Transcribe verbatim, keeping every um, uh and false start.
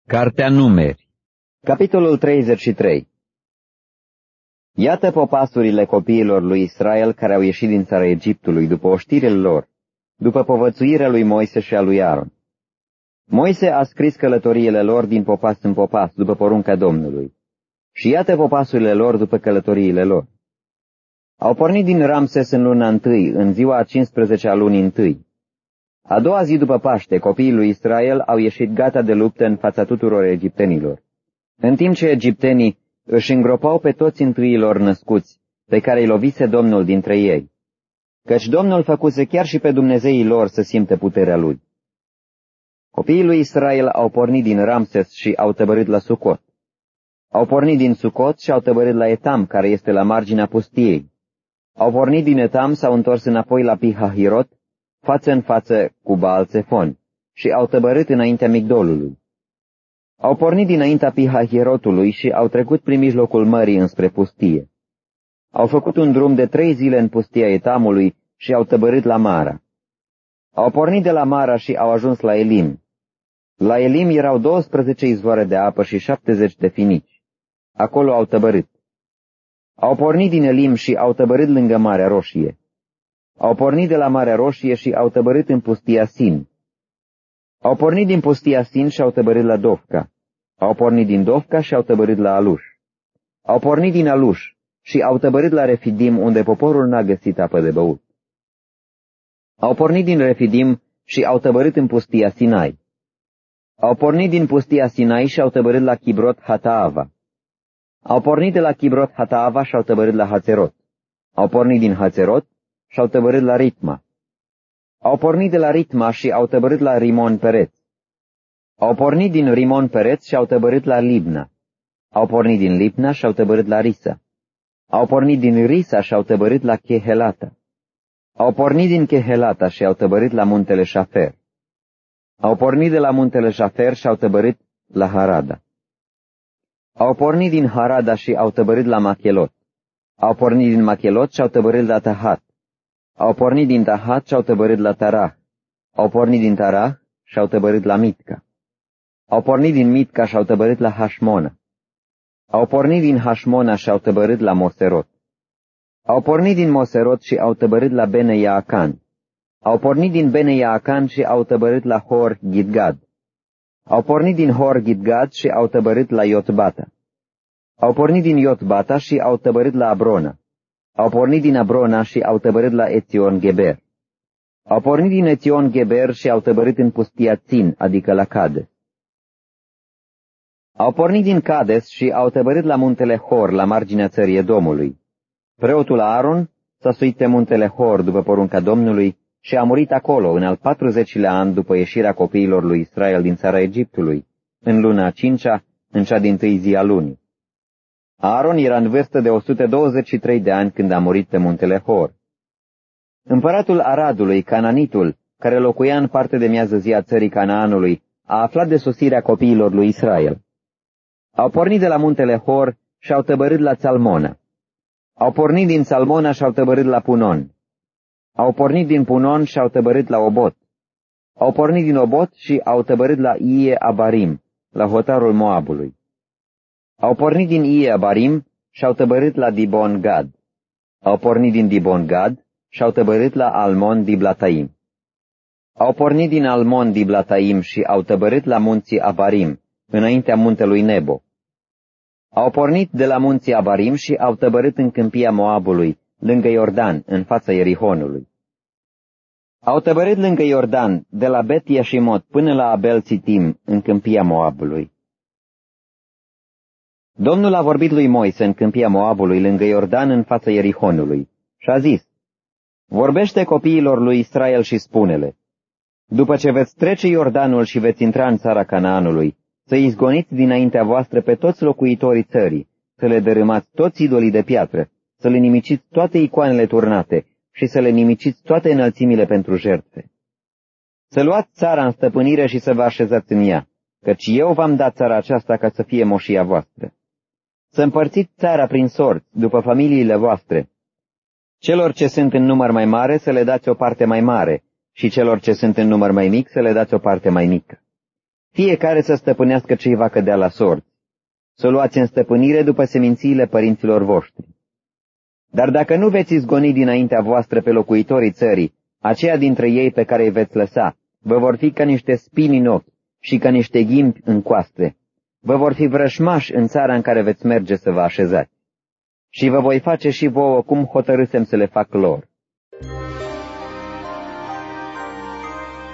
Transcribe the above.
Cartea Numeri, capitolul treizeci și trei. Iată popasurile copiilor lui Israel care au ieșit din țara Egiptului după oștirile lor, după povățuirea lui Moise și a lui Aron. Moise a scris călătoriile lor din popas în popas, după porunca Domnului. Și iată popasurile lor după călătoriile lor. Au pornit din Ramses în luna întâi, în ziua a cincisprezecea a lunii întâi. A doua zi după Paște, copiii lui Israel au ieșit gata de luptă în fața tuturor egiptenilor. În timp ce egiptenii își îngropau pe toți întâiilor născuți, pe care îi lovise Domnul dintre ei, căci Domnul făcuse chiar și pe Dumnezeii lor să simtă puterea lui. Copiii lui Israel au pornit din Ramses și au tăbărât la Sucot. Au pornit din Sucot și au tăbărât la Etam, care este la marginea pustiei. Au pornit din Etam, s-au întors înapoi la Pihahirot, față în față cu Baal-Tsefon, și au tăbărât înaintea Migdolului. Au pornit dinaintea Pihahirotului și au trecut prin mijlocul mării înspre pustie. Au făcut un drum de trei zile în pustia Etamului și au tăbărât la Mara. Au pornit de la Mara și au ajuns la Elim. La Elim erau douăsprezece izvoare de apă și șaptezeci de finici. Acolo au tăbărât. Au pornit din Elim și au tăbărât lângă Marea Roșie. Au pornit de la Marea Roșie și au tăbărât în pustia Sin. Au pornit din pustia Sin și au tăbărât la Dovca. Au pornit din Dovca și au tăbărât la Aluș. Au pornit din Aluș și au tăbărât la Refidim, unde poporul n-a găsit apă de băut. Au pornit din Refidim și au tăbărât în pustia Sinai. Au pornit din pustia Sinai și au tăbărât la Kibrot Hataava. Au pornit de la Kibrot Hataava și au tăbărât la Hațerot. Au pornit din Hațerot și au tăbărât la Ritma. Au pornit de la Ritma și au tăbărât la Rimon Pereț. Au pornit din Rimon Pereț și au tăbărât la Libna. Au pornit din Libna și au tăbărât la Risa. Au pornit din Risa și au tăbărât la Chehelata. Au pornit din Chehelata și au tăbărât la muntele Șafer. Au pornit de la muntele Șafer și au tăbărât la Harada. Au pornit din Harada și au tăbărât la Machelot. Au pornit din Machelot și au tăbărât la Tahat. Au pornit din Tahat și au tăbărât la Tarah. Au pornit din Tarah și au tăbărât la Mitca. Au pornit din Mitca și au tăbărât la Hașmona. Au pornit din Hașmona și au tăbărât la Moserot. Au pornit din Moserot și au tăbărât la Bene Yaacan. Au pornit din Bene Yaacan și au tăbărât la Hor Gidgad. Au pornit din Hor Gidgad și au tăbărât la Iotbata. Au pornit din Iotbata și au tăbărât la Abrona. Au pornit din Abrona și au tăbărât la Ețion Geber. Au pornit din Ețion Geber și au tăbărât în pustia Țin, adică la Cades. Au pornit din Cades și au tăbărât la muntele Hor, la marginea țării Edomului. Preotul Aaron s-a suit pe muntele Hor după porunca Domnului și a murit acolo în al patruzecilea an după ieșirea copiilor lui Israel din țara Egiptului, în luna a cincea, în cea dintâi zi a lunii. Aaron era în vârstă de o sută douăzeci și trei de ani când a murit pe muntele Hor. Împăratul Aradului, Cananitul, care locuia în parte de miază zi a țării Canaanului, a aflat de sosirea copiilor lui Israel. Au pornit de la muntele Hor și au tăbărât la Țalmona. Au pornit din Țalmona și au tăbărât la Punon. Au pornit din Punon și au tăbărât la Obot. Au pornit din Obot și au tăbărât la Ie Abarim, la hotarul Moabului. Au pornit din Ie Abarim și au tăbărât la Dibon Gad. Au pornit din Dibon Gad și au tăbărât la Almon Diblataim. Au pornit din Almon Diblataim și au tăbărât la munții Abarim, înaintea muntelui Nebo. Au pornit de la munții Abarim și au tăbărât în câmpia Moabului, lângă Iordan, în fața Ierihonului. Au tăbărât lângă Iordan, de la Bet Yashimot până la Abel Țitim, în câmpia Moabului. Domnul a vorbit lui Moise în câmpia Moabului, lângă Iordan, în fața Ierihonului, și a zis: vorbește copiilor lui Israel și spune-le: după ce veți trece Iordanul și veți intra în țara Canaanului, să izgoniți dinaintea voastră pe toți locuitorii țării, să le dărâmați toți idolii de piatră, să le nimiciți toate icoanele turnate și să le nimiciți toate înălțimile pentru jertfe. Să luați țara în stăpânire și să vă așezați în ea, căci eu v-am dat țara aceasta ca să fie moșia voastră. Să împărțiți țara prin sorți, după familiile voastre. Celor ce sunt în număr mai mare să le dați o parte mai mare și celor ce sunt în număr mai mic să le dați o parte mai mică. fiecare să stăpânească ce-i va cădea la sorți, să o luați în stăpânire după semințiile părinților voștri. Dar dacă nu veți izgoni dinaintea voastră pe locuitorii țării, aceia dintre ei pe care îi veți lăsa, vă vor fi ca niște spini în ochi și ca niște ghimpi în coaste. Vă vor fi vrășmași în țara în care veți merge să vă așezați. Și vă voi face și vouă cum hotărâsem să le fac lor.